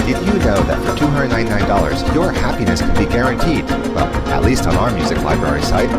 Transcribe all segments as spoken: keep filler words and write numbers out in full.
Did you know that for two hundred ninety-nine dollars, your happiness can be guaranteed? Well, at least on our music library site.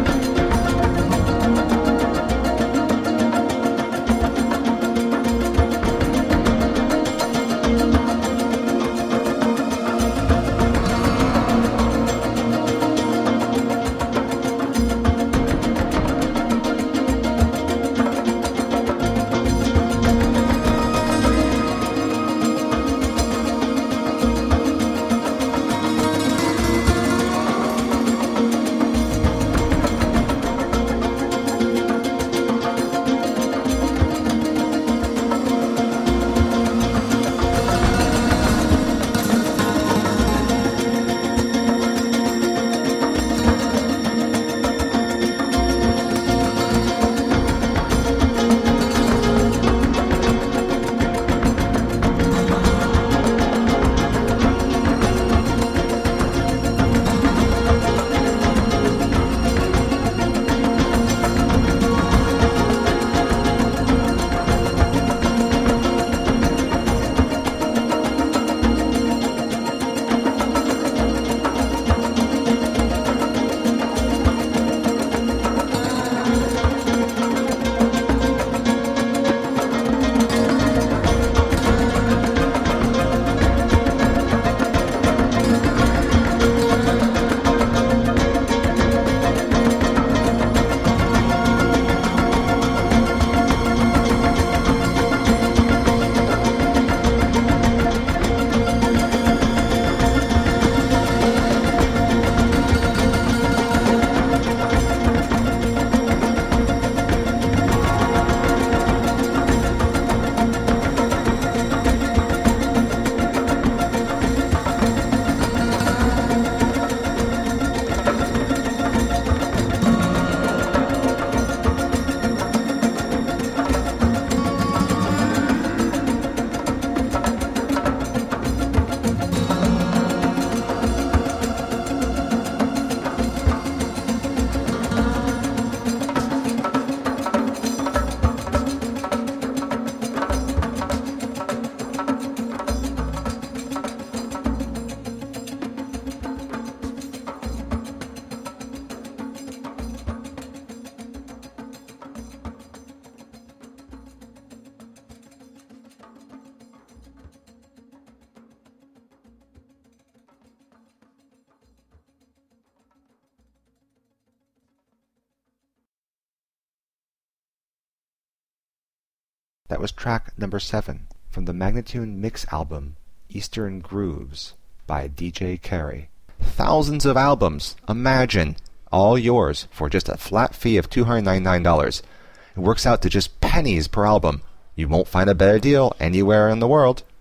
That was track number seven from the Magnatune Mix album, Eastern Grooves, by D J Carey. Thousands of albums, imagine, all yours for just a flat fee of two hundred ninety-nine dollars. It works out to just pennies per album. You won't find a better deal anywhere in the world.